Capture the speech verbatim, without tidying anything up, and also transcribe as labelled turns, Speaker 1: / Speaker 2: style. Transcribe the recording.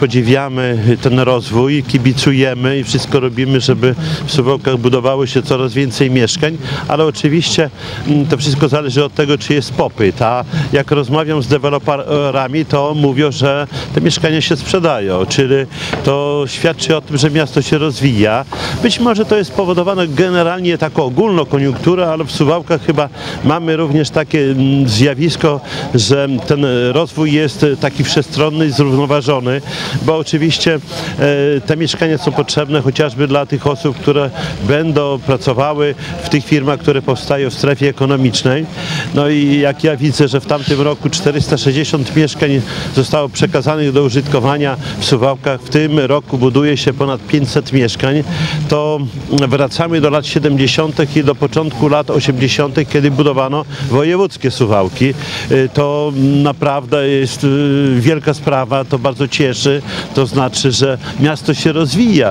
Speaker 1: Podziwiamy ten rozwój, kibicujemy i wszystko robimy, żeby w Suwałkach budowało się coraz więcej mieszkań, ale oczywiście mm, to wszystko zależy od tego, czy jest popyt. A jak rozmawiam z deweloperami, to mówią, że te mieszkania się sprzedają, czyli to świadczy o tym, że miasto się rozwija. Być może to jest spowodowane generalnie taką ogólną koniunkturą, ale w Suwałkach chyba mamy również takie mm, zjawisko, że ten rozwój jest taki wszechstronny i zrównoważony, bo oczywiście e, te mieszkania są potrzebne chociażby dla tych osób, które będą pracowały w tych firmach, które powstają w strefie ekonomicznej. No i jak ja widzę, że w tamtym roku czterysta sześćdziesiąt mieszkań zostało przekazanych do użytkowania w Suwałkach, w tym roku buduje się ponad pięćset mieszkań, to wracamy do lat siedemdziesiątych i do początku lat osiemdziesiątych, kiedy budowano wojewódzkie Suwałki. E, To naprawdę jest e, wielka sprawa, to bardzo cieszy. To znaczy, że miasto się rozwija.